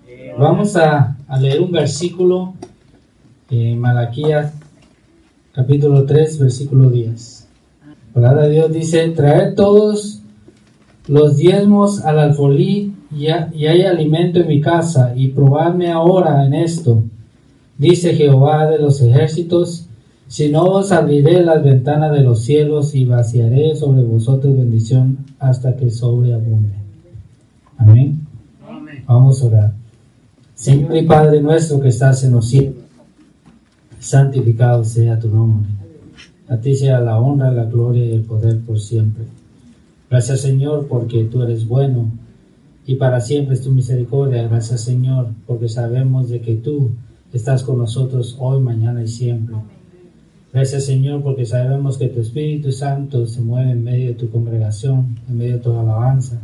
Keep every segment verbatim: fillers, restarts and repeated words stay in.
Vamos a, a leer un versículo en Malaquías capítulo tres, versículo diez. La palabra de Dios dice: traed todos los diezmos al alfolí y, ha, y hay alimento en mi casa, y probadme ahora en esto, dice Jehová de los ejércitos, si no os abriré las ventanas de los cielos y vaciaré sobre vosotros bendición hasta que sobreabunde. Amén. Amén. Vamos a orar. Señor y Padre nuestro que estás en los cielos, santificado sea tu nombre. A ti sea la honra, la gloria y el poder por siempre. Gracias, Señor, porque tú eres bueno y para siempre es tu misericordia. Gracias, Señor, porque sabemos de que tú estás con nosotros hoy, mañana y siempre. Gracias, Señor, porque sabemos que tu Espíritu Santo se mueve en medio de tu congregación, en medio de tu alabanza.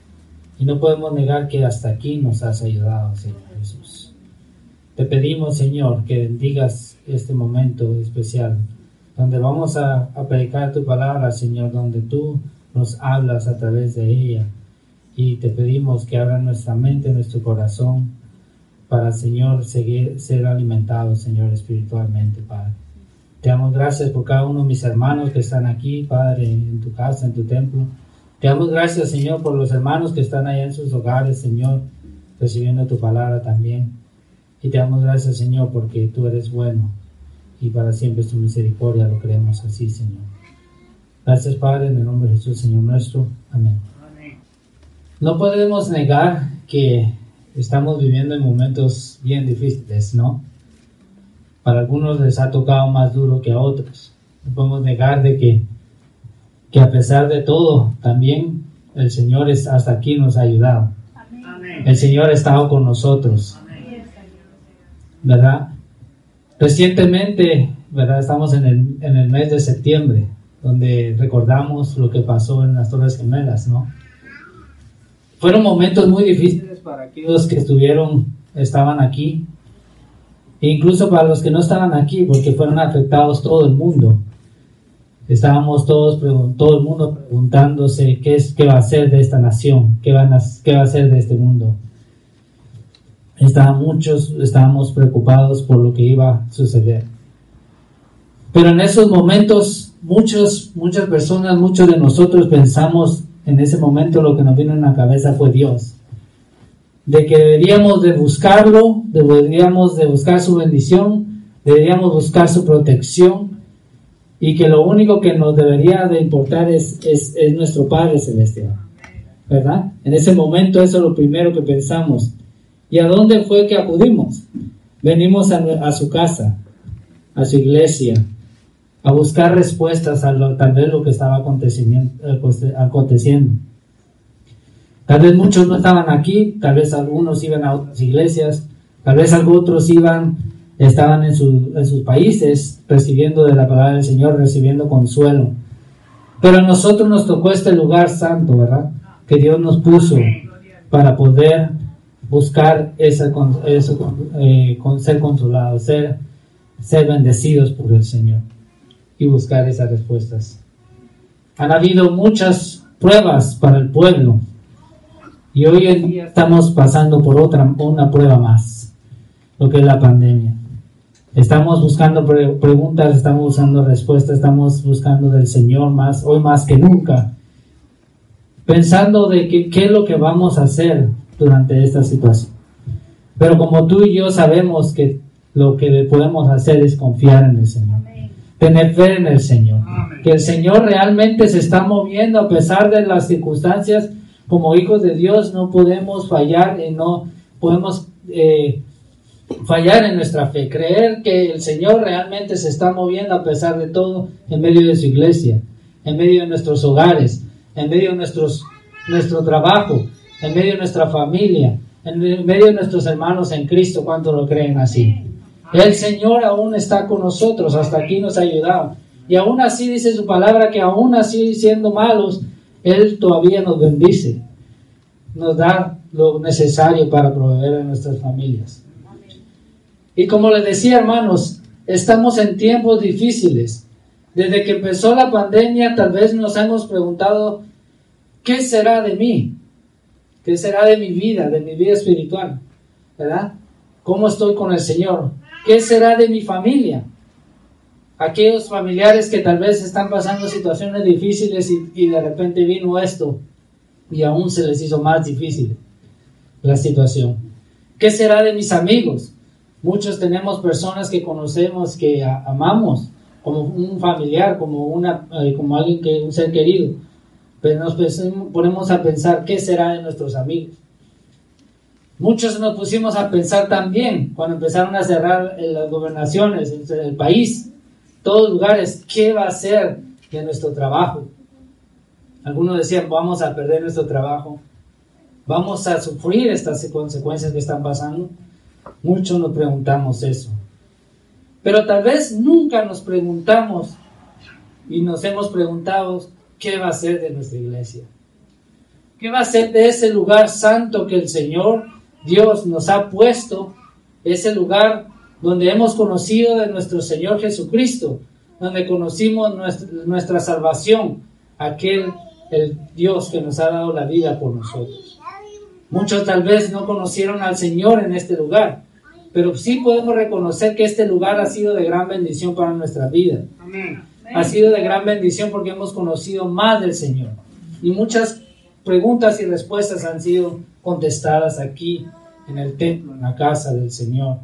Y no podemos negar que hasta aquí nos has ayudado, Señor Jesús. Te pedimos, Señor, que bendigas este momento especial, donde vamos a, a predicar tu palabra, Señor, donde tú nos hablas a través de ella. Y te pedimos que abra nuestra mente, nuestro corazón, para, Señor, seguir, ser alimentados, Señor, espiritualmente, Padre. Te damos gracias por cada uno de mis hermanos que están aquí, Padre, en tu casa, en tu templo. Te damos gracias, Señor, por los hermanos que están allá en sus hogares, Señor, recibiendo tu palabra también. Y te damos gracias, Señor, porque tú eres bueno y para siempre es tu misericordia, lo creemos así, Señor. Gracias, Padre, en el nombre de Jesús, Señor nuestro. Amén. Amén. No podemos negar que estamos viviendo en momentos bien difíciles, ¿no? Para algunos les ha tocado más duro que a otros. No podemos negar de que, que a pesar de todo, también el Señor es, hasta aquí nos ha ayudado. Amén. El Señor ha estado con nosotros. Amén. ¿Verdad? Recientemente, ¿verdad? Estamos en el, en el mes de septiembre, donde recordamos lo que pasó en las Torres Gemelas, ¿no? Fueron momentos muy difíciles para aquellos que estuvieron, estaban aquí, e incluso para los que no estaban aquí, porque fueron afectados todo el mundo. Estábamos todos, todo el mundo preguntándose qué es, qué va a ser de esta nación, qué, van a, qué va a ser de este mundo. Estaban muchos, estábamos preocupados por lo que iba a suceder. Pero en esos momentos, muchos, muchas personas, muchos de nosotros pensamos en ese momento, lo que nos vino en la cabeza fue Dios. De que deberíamos de buscarlo, deberíamos de buscar su bendición, deberíamos buscar su protección, y que lo único que nos debería de importar es, es, es nuestro Padre Celestial, ¿verdad? En ese momento eso es lo primero que pensamos. ¿Y a dónde fue que acudimos? Venimos a, a su casa, a su iglesia, a buscar respuestas a lo, tal vez lo que estaba aconteciendo, aconteciendo. Tal vez muchos no estaban aquí, tal vez algunos iban a otras iglesias, tal vez otros iban, estaban en, su, en sus países recibiendo de la palabra del Señor, recibiendo consuelo. Pero a nosotros nos tocó este lugar santo, ¿verdad? Que Dios nos puso para poder buscar esa, eso, eh, con ser consolados, ser, ser bendecidos por el Señor y buscar esas respuestas. Han habido muchas pruebas para el pueblo. Y hoy en día estamos pasando por otra, una prueba más, lo que es la pandemia. Estamos buscando pre- preguntas, estamos buscando respuestas, estamos buscando del Señor más, hoy más que nunca, pensando de que, qué es lo que vamos a hacer durante esta situación. Pero como tú y yo sabemos que lo que podemos hacer es confiar en el Señor, tener fe en el Señor, que el Señor realmente se está moviendo a pesar de las circunstancias. Como hijos de Dios no podemos fallar y no podemos eh, fallar en nuestra fe, creer que el Señor realmente se está moviendo a pesar de todo en medio de su iglesia, en medio de nuestros hogares, en medio de nuestros, nuestro trabajo, en medio de nuestra familia, en medio de nuestros hermanos en Cristo. ¿Cuántos lo creen así? El Señor aún está con nosotros, hasta aquí nos ha ayudado, y aún así dice su palabra que aún así siendo malos, Él todavía nos bendice, nos da lo necesario para proveer a nuestras familias. Y como les decía, hermanos, estamos en tiempos difíciles. Desde que empezó la pandemia, tal vez nos hemos preguntado, ¿qué será de mí? ¿Qué será de mi vida, de mi vida espiritual? ¿verdad? ¿Cómo estoy con el Señor? ¿Qué será de mi familia? Aquellos familiares que tal vez están pasando situaciones difíciles y, y de repente vino esto y aún se les hizo más difícil la situación. ¿Qué será de mis amigos? Muchos tenemos personas que conocemos, que a, amamos, como un familiar, como, una, eh, como alguien que un ser querido. Pero nos ponemos a pensar, ¿qué será de nuestros amigos? Muchos nos pusimos a pensar también, cuando empezaron a cerrar las gobernaciones, el país, todos lugares, ¿qué va a ser de nuestro trabajo? Algunos decían, vamos a perder nuestro trabajo, vamos a sufrir estas consecuencias que están pasando. Muchos nos preguntamos eso. Pero tal vez nunca nos preguntamos y nos hemos preguntado, ¿qué va a ser de nuestra iglesia? ¿Qué va a ser de ese lugar santo que el Señor Dios nos ha puesto? Ese lugar donde hemos conocido de nuestro Señor Jesucristo, donde conocimos nuestra, nuestra salvación, aquel, el Dios que nos ha dado la vida por nosotros. Muchos tal vez no conocieron al Señor en este lugar, pero sí podemos reconocer que este lugar ha sido de gran bendición para nuestra vida. Amén. Ha sido de gran bendición porque hemos conocido más del Señor. Y muchas preguntas y respuestas han sido contestadas aquí en el templo, en la casa del Señor.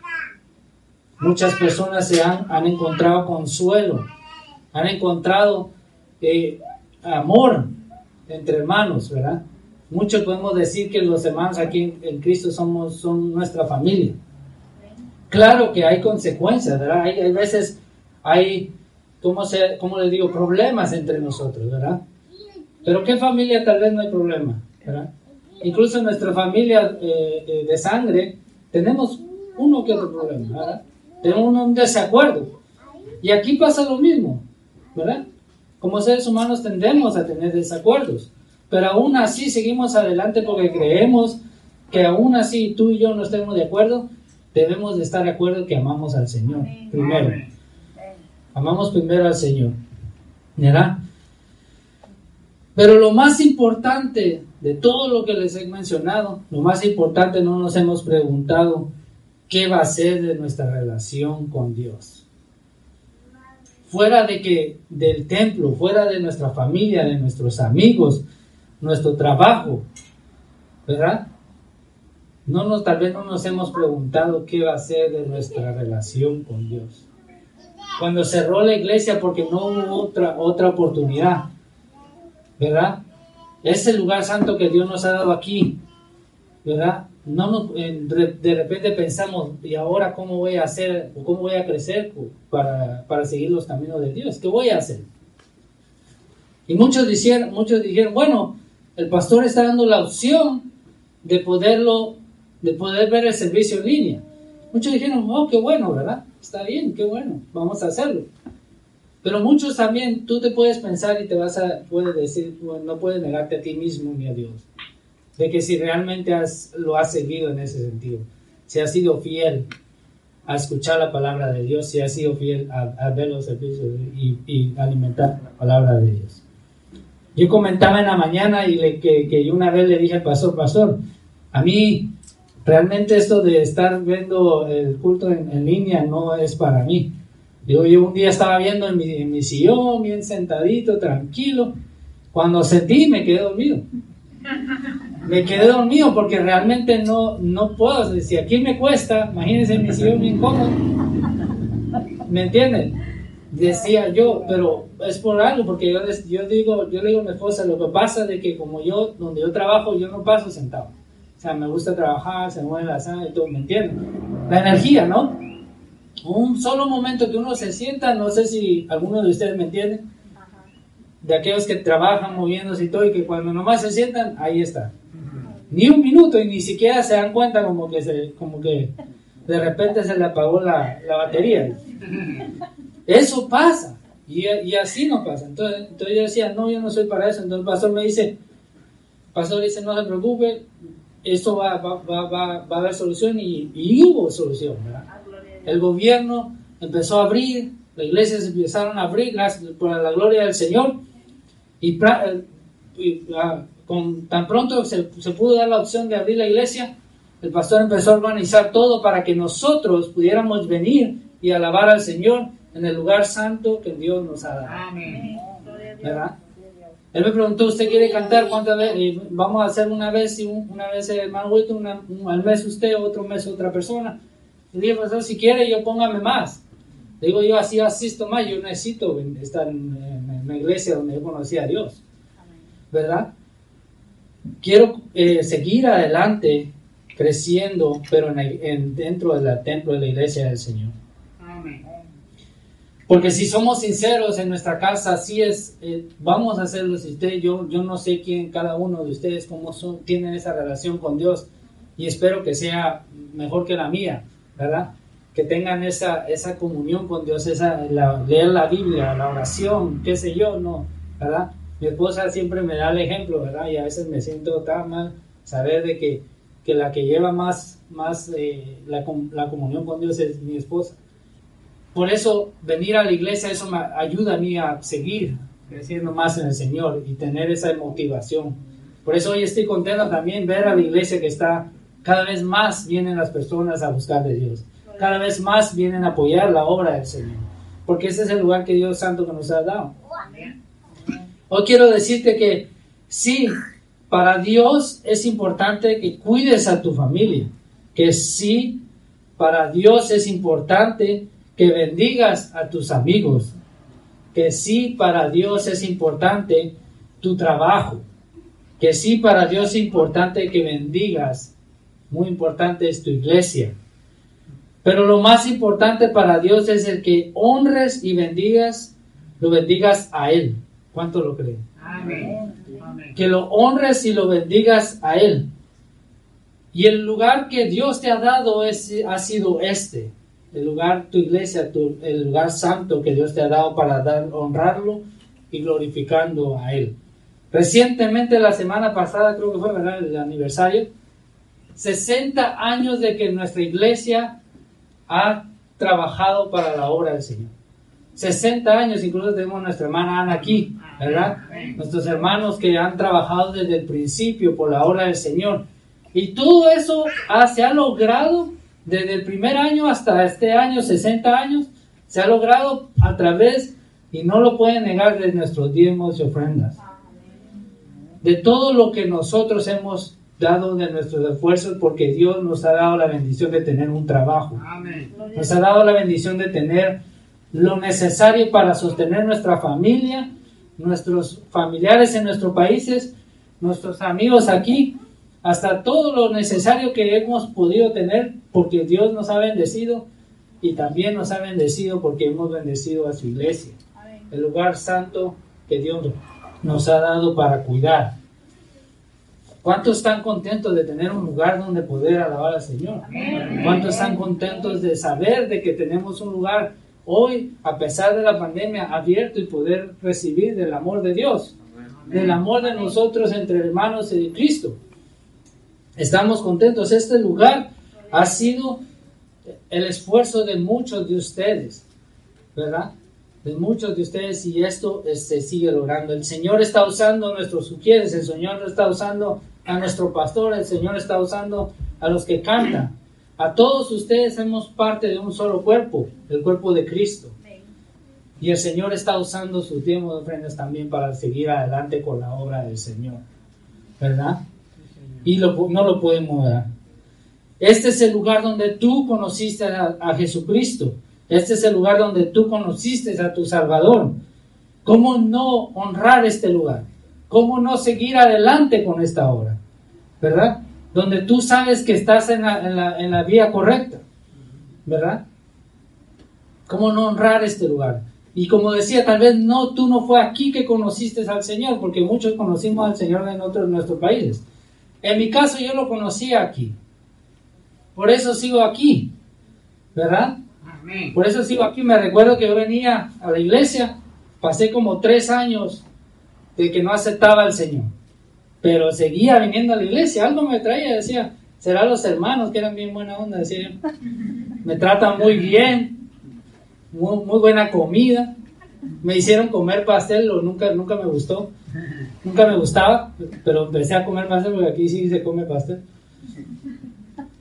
Muchas personas se han, han encontrado consuelo, han encontrado eh, amor entre hermanos, ¿verdad? Muchos podemos decir que los hermanos aquí en, en Cristo somos son nuestra familia. Claro que hay consecuencias, ¿verdad? Hay, hay veces, hay, ¿cómo, se, ¿cómo les digo? Problemas entre nosotros, ¿verdad? Pero ¿qué familia tal vez no hay problema, ¿verdad? Incluso en nuestra familia eh, de sangre tenemos uno que otro problema, ¿verdad? Tenemos un desacuerdo. Y aquí pasa lo mismo, ¿verdad? Como seres humanos tendemos a tener desacuerdos, pero aún así seguimos adelante porque creemos que aún así tú y yo no estemos de acuerdo, debemos de estar de acuerdo que amamos al Señor primero. Amamos primero al Señor, ¿verdad? Pero lo más importante de todo lo que les he mencionado, lo más importante, no nos hemos preguntado qué va a ser de nuestra relación con Dios. Fuera de que del templo, fuera de nuestra familia, de nuestros amigos, nuestro trabajo, ¿verdad? No nos, tal vez no nos hemos preguntado qué va a ser de nuestra relación con Dios. Cuando cerró la iglesia porque no hubo otra, otra oportunidad, ¿verdad? Ese lugar santo que Dios nos ha dado aquí, ¿verdad? No nos, de repente pensamos, ¿y ahora cómo voy a hacer, o cómo voy a crecer para, para seguir los caminos de Dios? ¿Qué voy a hacer? Y muchos dijeron, muchos dijeron, bueno, el pastor está dando la opción de poderlo, de poder ver el servicio en línea. Muchos dijeron, oh, qué bueno, ¿verdad? Está bien, qué bueno, vamos a hacerlo. Pero muchos también, tú te puedes pensar y te vas a, puedes decir, bueno, no puedes negarte a ti mismo ni a Dios, de que si realmente has, lo has seguido en ese sentido, si has sido fiel a escuchar la palabra de Dios, si has sido fiel a, a ver los servicios y, y alimentar la palabra de Dios. Yo comentaba en la mañana y le, que, que yo una vez le dije al pastor, pastor, a mí realmente esto de estar viendo el culto en, en línea no es para mí. Yo, yo un día estaba viendo en mi, en mi sillón, bien sentadito, tranquilo. Cuando sentí, me quedé dormido. Me quedé dormido porque realmente no, no puedo. Si aquí me cuesta, imagínense en mi sillón bien cómodo. ¿Me entienden? Decía yo, pero es por algo, porque yo, yo digo, yo le digo a mi esposa, lo que pasa es de que como yo, donde yo trabajo, yo no paso sentado. O sea, me gusta trabajar, se mueve la sangre y todo, ¿me entienden? La energía, ¿no? Un solo momento que uno se sienta, no sé si alguno de ustedes me entienden, de aquellos que trabajan moviéndose y todo, y que cuando nomás se sientan, ahí está. Ni un minuto y ni siquiera se dan cuenta como que, se, como que de repente se le apagó la, la batería. Eso pasa, y, y así no pasa. Entonces, entonces yo decía, no, yo no soy para eso. Entonces el pastor me dice, el pastor dice, no se preocupe, esto va, va, va, va, va a haber solución, y, y hubo solución, ¿verdad? El gobierno empezó a abrir, las iglesias empezaron a abrir, gracias por la gloria del Señor, y, y uh, con, tan pronto se, se pudo dar la opción de abrir la iglesia, el pastor empezó a organizar todo para que nosotros pudiéramos venir y alabar al Señor en el lugar santo que Dios nos ha dado. Amén. ¿Verdad? Él me preguntó, ¿usted quiere cantar cuántas veces? Vamos a hacer una vez y un, una vez el hermano Wilton, una, un, al mes usted, otro mes otra persona. Le dije, pastor, si quiere yo póngame más. Le digo, yo así asisto más, yo necesito estar en, en una iglesia donde yo conocí a Dios. ¿Verdad? Quiero eh, seguir adelante creciendo, pero en, en, dentro del templo de la iglesia del Señor. Amén. Porque si somos sinceros en nuestra casa, así es, eh, vamos a hacerlo. Si usted, yo, yo no sé quién, cada uno de ustedes, cómo son, tienen esa relación con Dios, y espero que sea mejor que la mía, ¿verdad? Que tengan esa, esa comunión con Dios, esa, la, leer la Biblia, la oración, qué sé yo, no, ¿verdad? Mi esposa siempre me da el ejemplo, ¿verdad? Y a veces me siento tan mal saber de que, que la que lleva más, más eh, la, la comunión con Dios es mi esposa. Por eso venir a la iglesia, eso me ayuda a mí a seguir creciendo más en el Señor y tener esa motivación. Por eso hoy estoy contento también ver a la iglesia que está, cada vez más vienen las personas a buscar de Dios. Cada vez más vienen a apoyar la obra del Señor. Porque ese es el lugar que Dios Santo que nos ha dado. Hoy quiero decirte que sí, para Dios es importante que cuides a tu familia. Que sí, para Dios es importante que bendigas a tus amigos. Que sí, para Dios es importante tu trabajo. Que sí, para Dios es importante que bendigas. Muy importante es tu iglesia. Pero lo más importante para Dios es el que honres y bendigas, lo bendigas a Él. ¿Cuánto lo creen? Amén. Que lo honres y lo bendigas a Él. Y el lugar que Dios te ha dado es, ha sido este. El lugar, tu iglesia, tu, el lugar santo que Dios te ha dado para dar, honrarlo y glorificando a Él. Recientemente, la semana pasada, creo que fue, ¿verdad?, el aniversario, sesenta años de que nuestra iglesia ha trabajado para la obra del Señor. sesenta años, incluso tenemos a nuestra hermana Ana aquí, ¿verdad? Nuestros hermanos que han trabajado desde el principio por la obra del Señor. Y todo eso ha, se ha logrado desde el primer año hasta este año, sesenta años, se ha logrado a través, y no lo pueden negar, de nuestros diezmos y ofrendas. De todo lo que nosotros hemos dado de nuestros esfuerzos, porque Dios nos ha dado la bendición de tener un trabajo. Amén. Nos ha dado la bendición de tener lo necesario para sostener nuestra familia, nuestros familiares en nuestros países, nuestros amigos aquí, hasta todo lo necesario que hemos podido tener, porque Dios nos ha bendecido, y también nos ha bendecido porque hemos bendecido a su iglesia. Amén. El lugar santo que Dios nos ha dado para cuidar. ¿Cuántos están contentos de tener un lugar donde poder alabar al Señor? Amén. ¿Cuántos están contentos de saber de que tenemos un lugar hoy, a pesar de la pandemia, abierto y poder recibir del amor de Dios? Amén. Del amor de nosotros entre hermanos y de Cristo. Estamos contentos. Este lugar ha sido el esfuerzo de muchos de ustedes, ¿verdad? De muchos de ustedes, y esto se sigue logrando. El Señor está usando a nuestros sugieres, el Señor está usando a nuestro pastor, el Señor está usando a los que cantan. A todos ustedes somos parte de un solo cuerpo, el cuerpo de Cristo. Y el Señor está usando sus tiempos de ofrendas también para seguir adelante con la obra del Señor, ¿verdad? Y lo, no lo podemos ver. Este es el lugar donde tú conociste a, a Jesucristo. Este es el lugar donde tú conociste a tu Salvador. ¿Cómo no honrar este lugar? ¿Cómo no seguir adelante con esta obra? ¿Verdad? Donde tú sabes que estás en la, en la, en la vía correcta. ¿Verdad? ¿Cómo no honrar este lugar? Y como decía, tal vez no, tú no fue aquí que conociste al Señor, porque muchos conocimos al Señor en otros nuestros países. En mi caso yo lo conocí aquí. Por eso sigo aquí. ¿Verdad? Amén. Por eso sigo aquí. Me recuerdo que yo venía a la iglesia, pasé como tres años de que no aceptaba al Señor, pero seguía viniendo a la iglesia. Algo me traía, decía, será los hermanos que eran bien buena onda, decía yo. Me tratan muy bien, muy, muy buena comida. Me hicieron comer pastel, lo, nunca, nunca me gustó, nunca me gustaba, pero empecé a comer pastel porque aquí sí se come pastel.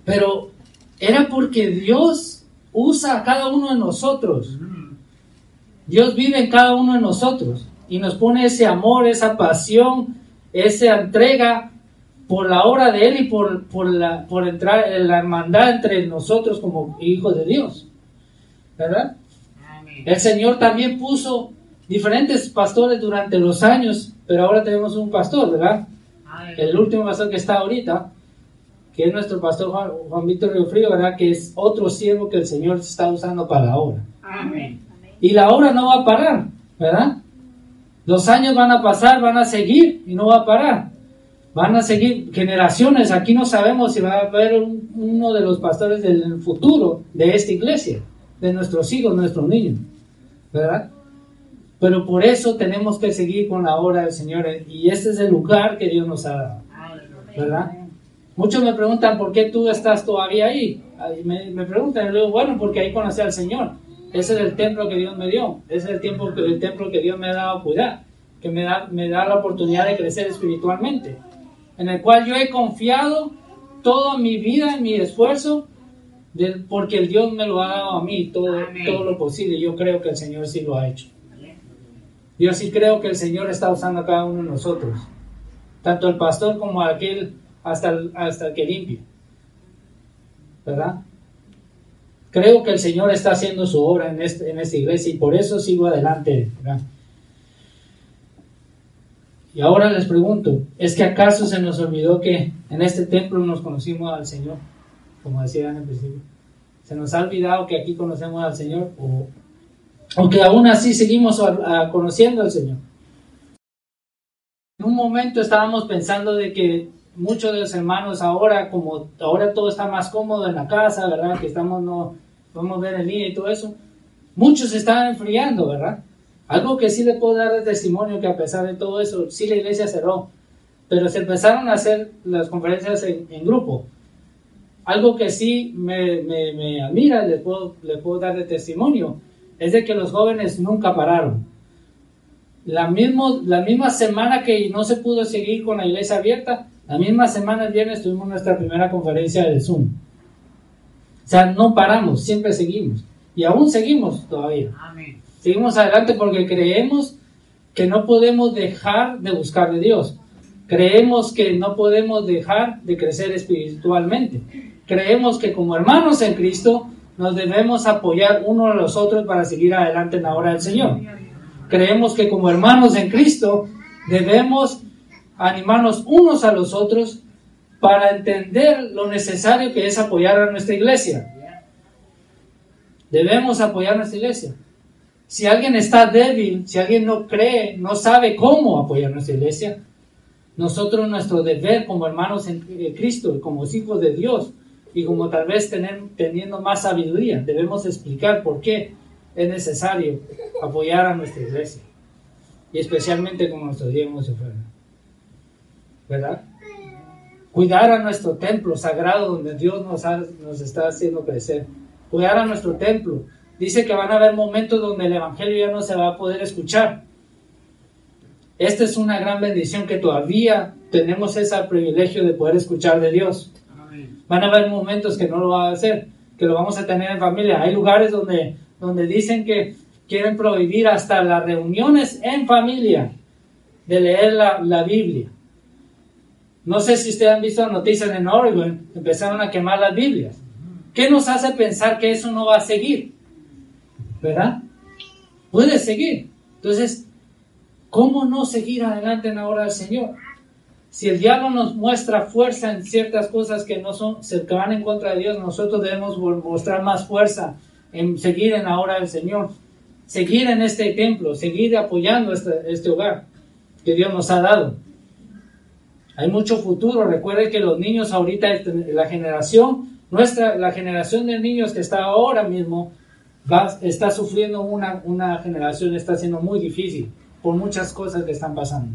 Pero era porque Dios usa a cada uno de nosotros. Dios vive en cada uno de nosotros y nos pone ese amor, esa pasión, esa entrega por la obra de Él y por, por, la, por entrar en la hermandad entre nosotros como hijos de Dios, ¿verdad? Amén. El Señor también puso diferentes pastores durante los años, pero ahora tenemos un pastor, ¿verdad? Amén. El último pastor que está ahorita, que es nuestro pastor Juan, Juan Víctor Riofrío, ¿verdad? Que es otro siervo que el Señor está usando para la obra. Amén. Y la obra no va a parar, ¿verdad? Los años van a pasar, van a seguir y no va a parar. Van a seguir generaciones. Aquí no sabemos si va a haber un, uno de los pastores del futuro de esta iglesia, de nuestros hijos, nuestros niños, ¿verdad? Pero por eso tenemos que seguir con la obra del Señor, y este es el lugar que Dios nos ha dado, ¿verdad? Muchos me preguntan por qué tú estás todavía ahí. Me, me preguntan, y le digo, bueno, porque ahí conocí al Señor. Ese es el templo que Dios me dio. Ese es el, tiempo, el templo que Dios me ha dado a cuidar, que me da, me da la oportunidad de crecer espiritualmente, en el cual yo he confiado toda mi vida, mi esfuerzo, de, porque el Dios me lo ha dado a mí, todo, todo lo posible. Yo creo que el Señor sí lo ha hecho. Yo sí creo que el Señor está usando a cada uno de nosotros, tanto el pastor como aquel, hasta el, hasta el que limpia, ¿verdad? Creo que el Señor está haciendo su obra en, este, en esta iglesia, y por eso sigo adelante, ¿verdad? Y ahora les pregunto, ¿es que acaso se nos olvidó que en este templo nos conocimos al Señor? Como decían en el principio. ¿Se nos ha olvidado que aquí conocemos al Señor? ¿O, o que aún así seguimos a, a conociendo al Señor? En un momento estábamos pensando de que muchos de los hermanos ahora, como ahora todo está más cómodo en la casa, ¿verdad? Que estamos, no podemos ver en línea y todo eso. Muchos se estaban enfriando, ¿verdad? Algo que sí le puedo dar de testimonio, que a pesar de todo eso, sí la iglesia cerró, pero se empezaron a hacer las conferencias en, en grupo. Algo que sí me, me, me admira, le puedo, le puedo dar de testimonio, es de que los jóvenes nunca pararon. La, mismo, la misma semana que no se pudo seguir con la iglesia abierta, la misma semana, el viernes, tuvimos nuestra primera conferencia de Zoom. O sea, no paramos, siempre seguimos. Y aún seguimos todavía. Amén. Seguimos adelante porque creemos que no podemos dejar de buscar de Dios. Creemos que no podemos dejar de crecer espiritualmente. Creemos que como hermanos en Cristo nos debemos apoyar unos a los otros para seguir adelante en la obra del Señor. Creemos que como hermanos en Cristo debemos animarnos unos a los otros para entender lo necesario que es apoyar a nuestra iglesia. Debemos apoyar a nuestra iglesia. Si alguien está débil, si alguien no cree, no sabe cómo apoyar a nuestra iglesia, nosotros, nuestro deber como hermanos en Cristo, como hijos de Dios, y como tal vez tener, teniendo más sabiduría, debemos explicar por qué es necesario apoyar a nuestra iglesia, y especialmente como nuestros diezmos se fueron, ¿verdad? Cuidar a nuestro templo sagrado donde Dios nos, ha, nos está haciendo crecer. Cuidar a nuestro templo. Dice que van a haber momentos donde el evangelio ya no se va a poder escuchar. Esta es una gran bendición, que todavía tenemos ese privilegio de poder escuchar de Dios. Amén. Van a haber momentos que no lo va a hacer, que lo vamos a tener en familia. Hay lugares donde, donde dicen que quieren prohibir hasta las reuniones en familia de leer la, la Biblia. No sé si ustedes han visto noticias en Oregon, empezaron a quemar las Biblias. ¿Qué nos hace pensar que eso no va a seguir? ¿Verdad? Puede seguir. Entonces, ¿cómo no seguir adelante en la obra del Señor? Si el diablo nos muestra fuerza en ciertas cosas que no son, que van en contra de Dios, nosotros debemos mostrar más fuerza en seguir en la obra del Señor, seguir en este templo, seguir apoyando este, este hogar que Dios nos ha dado. Hay mucho futuro. Recuerde que los niños ahorita, la generación, nuestra, la generación de niños que está ahora mismo, va, está sufriendo una, una generación, está siendo muy difícil por muchas cosas que están pasando.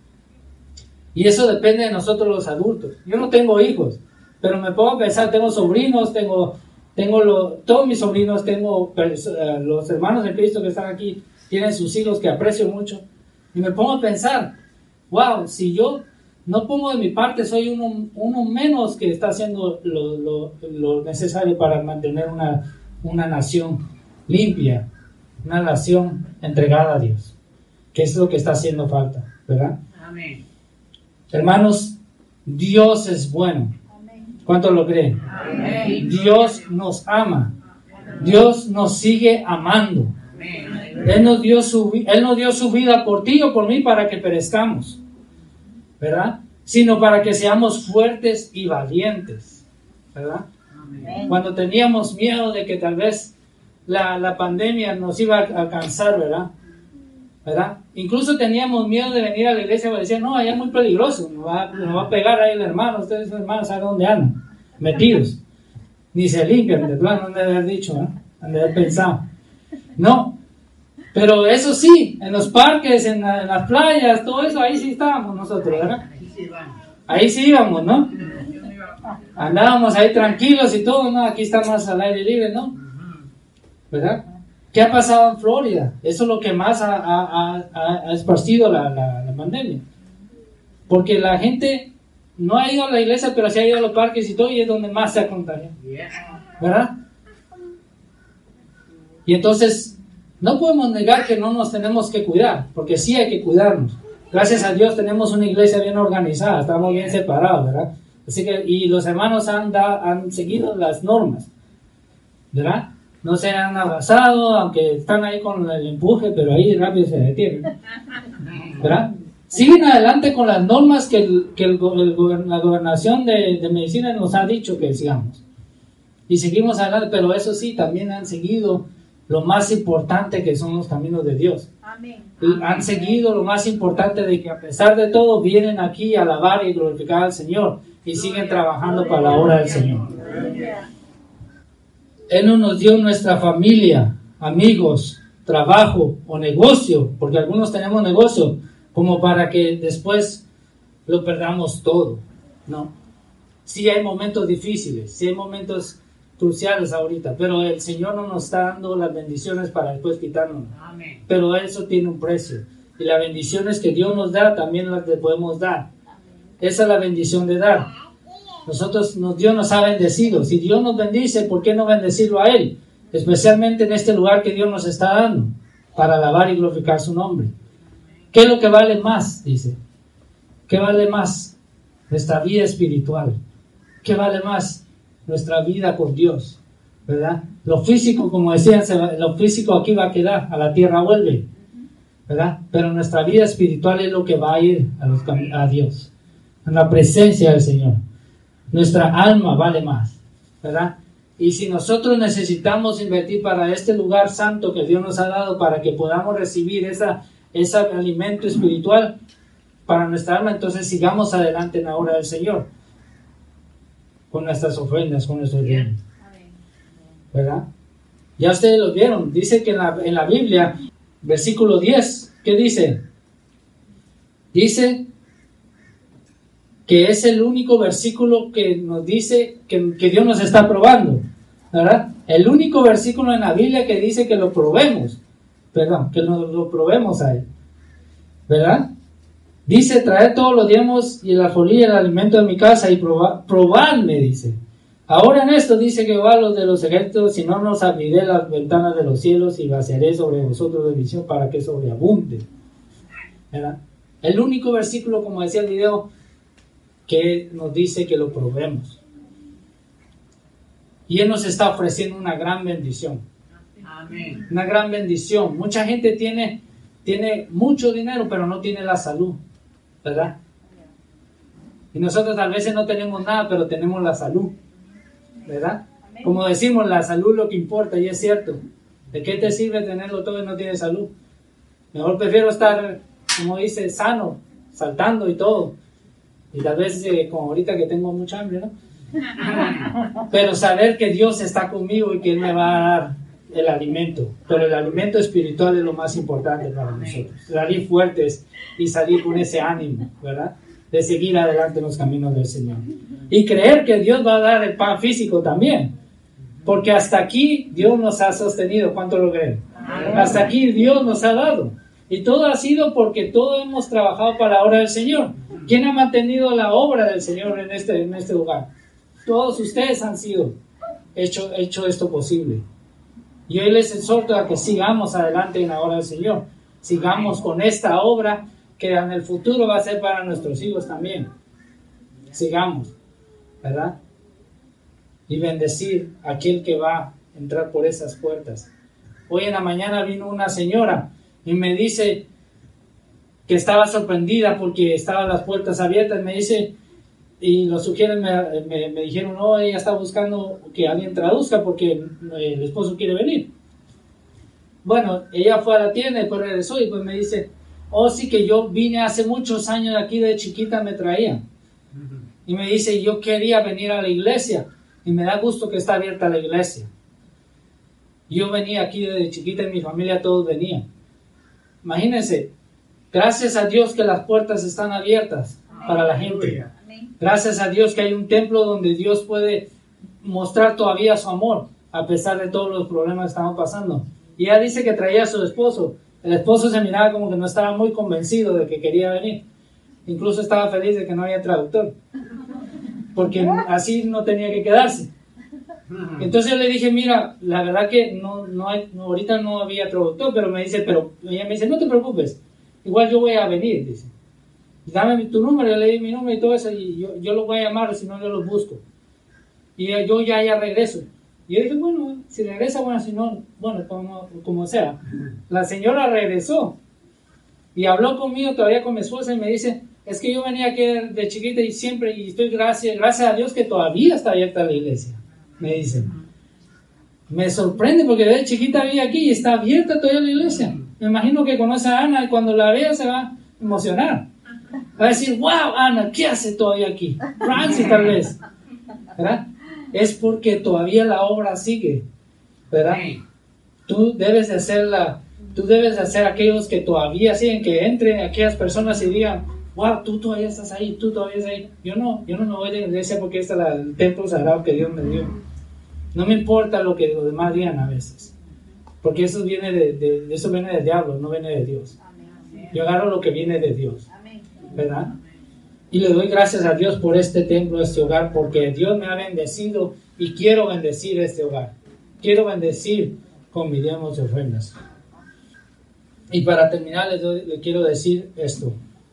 Y eso depende de nosotros los adultos. Yo no tengo hijos, pero me pongo a pensar, tengo sobrinos, tengo, tengo lo, todos mis sobrinos, tengo uh, los hermanos de Cristo que están aquí, tienen sus hijos que aprecio mucho. Y me pongo a pensar, wow, si yo no pongo de mi parte, soy uno, uno menos que está haciendo lo, lo, lo necesario para mantener una, una nación limpia, una nación entregada a Dios, que es lo que está haciendo falta, ¿verdad? Amén. Hermanos, Dios es bueno. ¿Cuántos lo creen? Amén. Dios nos ama. Dios nos sigue amando. Él nos dio su, Él no dio su vida por ti o por mí para que perezcamos, ¿verdad? Sino para que seamos fuertes y valientes, ¿verdad? Amén. Cuando teníamos miedo de que tal vez la, la pandemia nos iba a alcanzar, ¿verdad? ¿verdad? Incluso teníamos miedo de venir a la iglesia porque decían, no, allá es muy peligroso, nos va, nos va a pegar ahí el hermano, ustedes hermanos saben dónde andan, metidos, ni se limpian, de plano han de haber dicho, ¿eh? Han de haber pensado. No, pero eso sí, en los parques, en, la, en las playas, todo eso, ahí sí estábamos nosotros, ¿verdad? Ahí sí íbamos, ¿no? Andábamos ahí tranquilos y todo, ¿no? Aquí estamos al aire libre, ¿no? ¿Verdad? ¿Qué ha pasado en Florida? Eso es lo que más ha, ha, ha, ha esparcido la, la, la pandemia. Porque la gente no ha ido a la iglesia, pero sí ha ido a los parques y todo, y es donde más se ha contagiado. ¿Verdad? Y entonces, no podemos negar que no nos tenemos que cuidar, porque sí hay que cuidarnos. Gracias a Dios tenemos una iglesia bien organizada, estamos bien separados, ¿verdad? Así que, y los hermanos han, da, han seguido las normas, ¿verdad? No se han abrazado, aunque están ahí con el empuje, pero ahí rápido se detienen, ¿verdad? Siguen adelante con las normas que, el, que el, el, la gobernación de, de medicina nos ha dicho que sigamos. Y seguimos adelante, pero eso sí, también han seguido lo más importante que son los caminos de Dios. Amén. Y han seguido lo más importante de que a pesar de todo vienen aquí a alabar y glorificar al Señor y siguen trabajando para la obra del Señor. Él no nos dio nuestra familia, amigos, trabajo o negocio, porque algunos tenemos negocio, como para que después lo perdamos todo, ¿no? Sí hay momentos difíciles, sí hay momentos cruciales ahorita, pero el Señor no nos está dando las bendiciones para después quitarnos. Amén. Pero eso tiene un precio, y las bendiciones que Dios nos da también las le podemos dar. Esa es la bendición de dar. Nosotros, Dios nos ha bendecido. Si Dios nos bendice, ¿por qué no bendecirlo a Él? Especialmente en este lugar que Dios nos está dando, para alabar y glorificar su nombre. ¿Qué es lo que vale más? Dice. ¿Qué vale más? Nuestra vida espiritual. ¿Qué vale más? Nuestra vida con Dios, ¿verdad? Lo físico, como decían, lo físico aquí va a quedar, a la tierra vuelve, ¿verdad? Pero nuestra vida espiritual es lo que va a ir a, los, a Dios, en la presencia del Señor. Nuestra alma vale más, ¿verdad? Y si nosotros necesitamos invertir para este lugar santo que Dios nos ha dado, para que podamos recibir esa, ese alimento espiritual para nuestra alma, entonces sigamos adelante en la obra del Señor, con nuestras ofrendas, con nuestros bienes, ¿verdad? Ya ustedes lo vieron, dice que en la, en la Biblia, versículo diez, ¿qué dice? Dice que es el único versículo que nos dice que, que Dios nos está probando, ¿verdad? El único versículo en la Biblia que dice que lo probemos, perdón, que lo, lo probemos a Él, ¿verdad? Dice, traed todos los diezmos y el alfolí y el alimento de mi casa y proba, probadme, dice. Ahora en esto dice Jehová los de los ejércitos, si no nos abriré las ventanas de los cielos y vaciaré sobre vosotros bendición para que sobreabunde, ¿verdad? El único versículo, como decía el video, que nos dice que lo probemos. Y Él nos está ofreciendo una gran bendición. Amén. Una gran bendición. Mucha gente tiene, tiene mucho dinero, pero no tiene la salud, ¿verdad? Y nosotros tal vez no tenemos nada, pero tenemos la salud, ¿verdad? Como decimos, la salud es lo que importa, y es cierto. ¿De qué te sirve tenerlo todo y no tienes salud? Mejor prefiero estar, como dice, sano, saltando y todo. Y tal vez, eh, como ahorita que tengo mucha hambre, ¿no? Pero saber que Dios está conmigo y que Él me va a dar el alimento. Pero el alimento espiritual es lo más importante para nosotros. Salir fuertes y salir con ese ánimo, ¿verdad? De seguir adelante en los caminos del Señor. Y creer que Dios va a dar el pan físico también. Porque hasta aquí Dios nos ha sostenido. ¿Cuánto lo creen? Hasta aquí Dios nos ha dado. Y todo ha sido porque todos hemos trabajado para la obra del Señor. ¿Quién ha mantenido la obra del Señor en este, en este lugar? Todos ustedes han sido hecho, hecho esto posible. Y hoy les exhorto a que sigamos adelante en la obra del Señor. Sigamos con esta obra que en el futuro va a ser para nuestros hijos también. Sigamos, ¿verdad? Y bendecir a aquel que va a entrar por esas puertas. Hoy en la mañana vino una señora y me dice que estaba sorprendida porque estaban las puertas abiertas. Me dice, y los sugieres me, me, me dijeron, no, ella está buscando que alguien traduzca porque el esposo quiere venir. Bueno, ella fue a la tienda y después regresó y pues me dice, oh sí, que yo vine hace muchos años aquí, de chiquita me traían. Y me dice, yo quería venir a la iglesia y me da gusto que está abierta la iglesia. Yo venía aquí desde chiquita y mi familia todos venían. Imagínense, gracias a Dios que las puertas están abiertas para la gente. Gracias a Dios que hay un templo donde Dios puede mostrar todavía su amor a pesar de todos los problemas que estamos pasando. Y ella dice que traía a su esposo. El esposo se miraba como que no estaba muy convencido de que quería venir. Incluso estaba feliz de que no había traductor, porque así no tenía que quedarse. Entonces yo le dije, mira, la verdad que no, no hay, no, ahorita no había traductor, pero me dice, pero ella me dice, no te preocupes, igual yo voy a venir, dice. Dame tu número, yo le di mi número y todo eso, y yo, yo lo voy a llamar, si no yo lo busco. Y yo ya, ya regreso. Y yo dije, bueno, si regresa, bueno, si no, bueno, como, como sea. La señora regresó y habló conmigo, todavía con mi esposa, y me dice, es que yo venía aquí de chiquita y siempre, y estoy gracias, gracias a Dios que todavía está abierta la iglesia. Me dice, me sorprende porque de chiquita vi aquí y está abierta todavía la iglesia. Me imagino que conoce a Ana y cuando la vea se va a emocionar. Va a decir, wow, Ana, ¿qué hace todavía aquí? Francis tal vez, ¿verdad? Es porque todavía la obra sigue, ¿verdad? Tú debes de hacerla, tú debes de hacer aquellos que todavía siguen, que entren aquellas personas y digan, wow, tú todavía estás ahí, tú todavía estás ahí. Yo no, yo no me voy de la iglesia porque este es el templo sagrado que Dios me dio. No me importa lo que los demás digan a veces, porque eso viene de, de, de eso viene del diablo, no viene de Dios. Yo agarro lo que viene de Dios, ¿verdad? Y le doy gracias a Dios por este templo, este hogar, porque Dios me ha bendecido y quiero bendecir este hogar. Quiero bendecir con mis diezmos y ofrendas. Y para terminar les, doy, les quiero decir esto.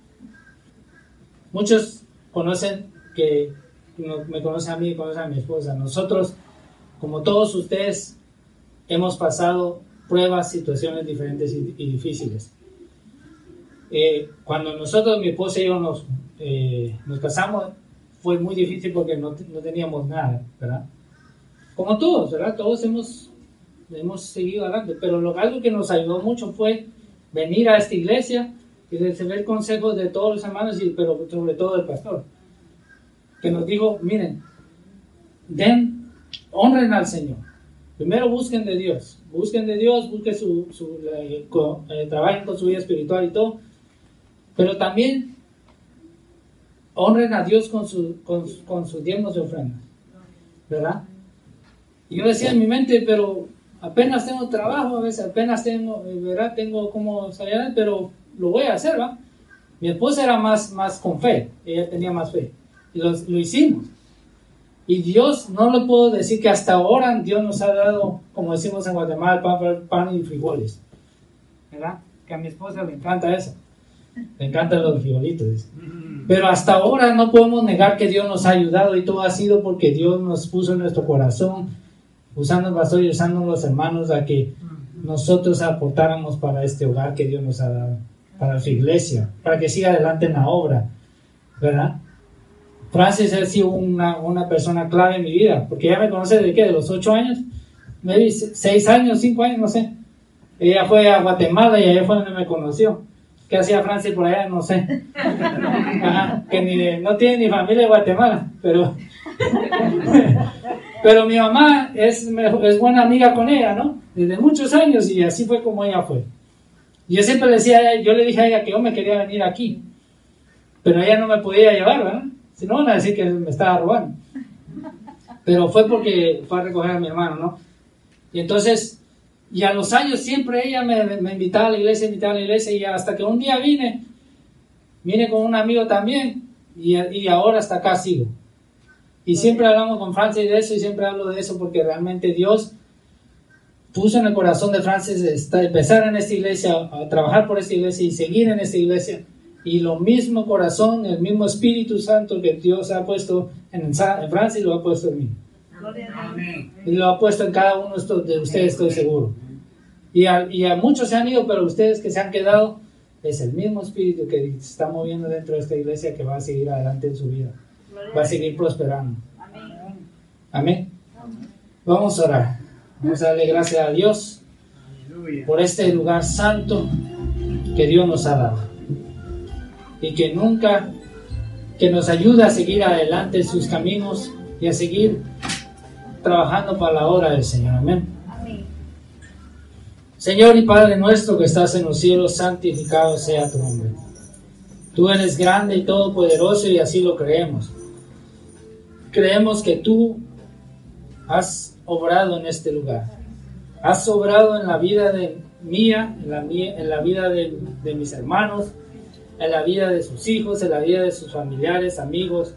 Muchos conocen que me conocen a mí y conocen a mi esposa. Nosotros, como todos ustedes, hemos pasado pruebas, situaciones diferentes y, y difíciles. Eh, cuando nosotros, mi esposa y yo nos, eh, nos casamos, fue muy difícil porque no, no teníamos nada, ¿verdad? Como todos, ¿verdad? Todos hemos, hemos seguido adelante, pero lo, algo que nos ayudó mucho fue venir a esta iglesia y recibir consejos de todos los hermanos, y, pero sobre todo del pastor, que nos dijo, miren, den, honren al Señor. Primero busquen de Dios, busquen de Dios, busquen su, su eh, co, eh, trabajen con su vida espiritual y todo, pero también honren a Dios con, su, con, con sus diezmos y ofrendas, ¿verdad? Y yo decía en mi mente, pero apenas tengo trabajo, a veces apenas tengo, ¿verdad? Tengo como salir, pero lo voy a hacer, ¿va? Mi esposa era más, más con fe, ella tenía más fe, y lo, lo hicimos. Y Dios, no le puedo decir que hasta ahora Dios nos ha dado, como decimos en Guatemala, pan, pan y frijoles, ¿verdad? Que a mi esposa le encanta eso, le encantan los frijolitos, dice. Pero hasta ahora no podemos negar que Dios nos ha ayudado, y todo ha sido porque Dios nos puso en nuestro corazón, usando el pastor y usando los hermanos, a que nosotros aportáramos para este hogar que Dios nos ha dado, para su iglesia, para que siga adelante en la obra, ¿verdad? Francis ha sido una, una persona clave en mi vida, porque ella me conoce desde, ¿qué? De los ocho años, maybe seis años, cinco años, no sé. Ella fue a Guatemala y allá fue donde me conoció. ¿Qué hacía Francis por allá? No sé. Ajá, que ni, no tiene ni familia de Guatemala, pero pero mi mamá es, es buena amiga con ella, ¿no? Desde muchos años, y así fue como ella fue. Yo siempre le decía a ella, yo le dije a ella que yo me quería venir aquí, pero ella no me podía llevar, ¿verdad? Si no, van a decir que me estaba robando. Pero fue porque fue a recoger a mi hermano, ¿no? Y entonces, y a los años siempre ella me, me invitaba a la iglesia, invitaba a la iglesia, y hasta que un día vine, vine con un amigo también, y, y ahora hasta acá sigo. Y siempre hablamos con Francis de eso y siempre hablo de eso porque realmente Dios puso en el corazón de Francis esta, empezar en esta iglesia, a trabajar por esta iglesia y seguir en esta iglesia. Y lo mismo corazón, el mismo Espíritu Santo que Dios ha puesto en, en Francis, lo ha puesto en mí. Amén. Y lo ha puesto en cada uno de ustedes, estoy seguro. Y a, y a muchos se han ido, pero ustedes que se han quedado, es el mismo Espíritu que se está moviendo dentro de esta iglesia que va a seguir adelante en su vida. Va a seguir prosperando. Amén. Amén. Vamos a orar. Vamos a darle gracias a Dios por este lugar santo que Dios nos ha dado. Y que nunca, que nos ayuda a seguir adelante en sus caminos y a seguir trabajando para la obra del Señor. Amén. Amén. Señor y Padre nuestro que estás en los cielos, santificado sea tu nombre. Tú eres grande y todopoderoso y así lo creemos. Creemos que tú has obrado en este lugar. Has obrado en la vida de mía, en la, mía, en la vida de, de mis hermanos, en la vida de sus hijos, en la vida de sus familiares, amigos.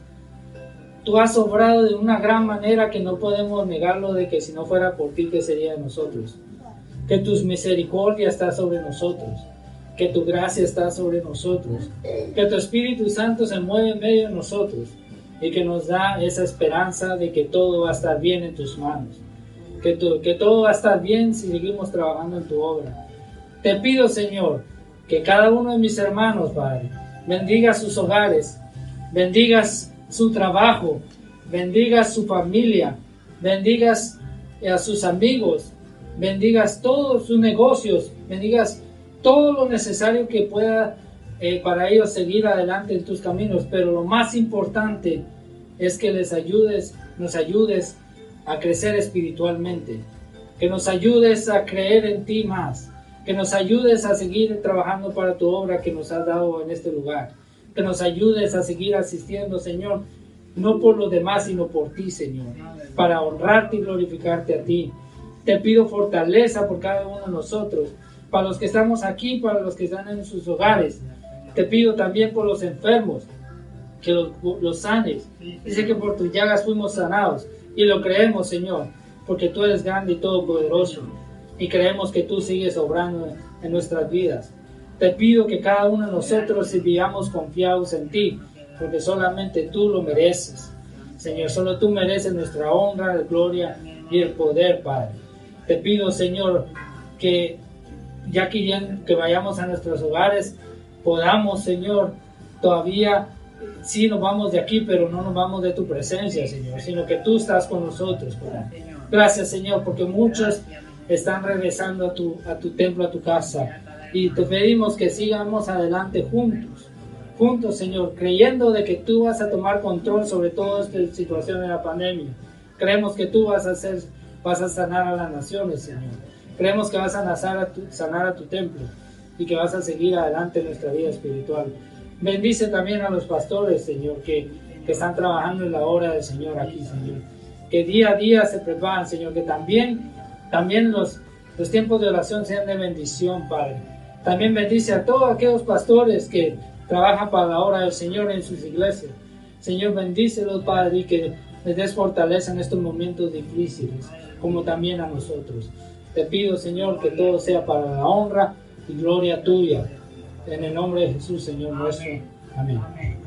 Tú has obrado de una gran manera que no podemos negarlo, de que si no fuera por ti, ¿qué sería de nosotros? Que tus misericordia está sobre nosotros, que tu gracia está sobre nosotros, que tu Espíritu Santo se mueve en medio de nosotros y que nos da esa esperanza de que todo va a estar bien en tus manos, que, tu, que todo va a estar bien si seguimos trabajando en tu obra. Te pido, Señor, que cada uno de mis hermanos, Padre, bendiga sus hogares, bendigas su trabajo, bendigas su familia, bendigas a sus amigos, bendigas todos sus negocios, bendigas todo lo necesario que pueda eh, para ellos seguir adelante en tus caminos. Pero lo más importante es que les ayudes, nos ayudes a crecer espiritualmente, que nos ayudes a creer en ti más, que nos ayudes a seguir trabajando para tu obra que nos has dado en este lugar, que nos ayudes a seguir asistiendo, Señor, no por los demás, sino por ti, Señor, para honrarte y glorificarte a ti. Te pido fortaleza por cada uno de nosotros, para los que estamos aquí, para los que están en sus hogares. Te pido también por los enfermos, que los, los sanes. Dice que por tus llagas fuimos sanados, y lo creemos, Señor, porque tú eres grande y todopoderoso, y creemos que tú sigues obrando en nuestras vidas. Te pido que cada uno de nosotros vivamos confiados en ti, porque solamente tú lo mereces. Señor, solo tú mereces nuestra honra, la gloria y el poder, Padre. Te pido, Señor, que ya que, ya que vayamos a nuestros hogares, podamos, Señor, todavía, sí nos vamos de aquí, pero no nos vamos de tu presencia, Señor, sino que tú estás con nosotros, Padre. Gracias, Señor, porque muchos están regresando a tu, a tu templo, a tu casa, y te pedimos que sigamos adelante juntos, juntos, Señor, creyendo de que tú vas a tomar control sobre toda esta situación de la pandemia. Creemos que tú vas a hacer, vas a sanar a las naciones, Señor. Creemos que vas a sanar a tu, sanar a tu templo y que vas a seguir adelante en nuestra vida espiritual. Bendice también a los pastores, Señor, que, que están trabajando en la obra del Señor aquí, Señor. Que día a día se preparan, Señor, que también, también los, los tiempos de oración sean de bendición, Padre. También bendice a todos aquellos pastores que trabajan para la obra del Señor en sus iglesias. Señor, bendícelos, Padre, y que les des fortaleza en estos momentos difíciles, como también a nosotros. Te pido, Señor, que todo sea para la honra y gloria tuya. En el nombre de Jesús, Señor nuestro. Amén.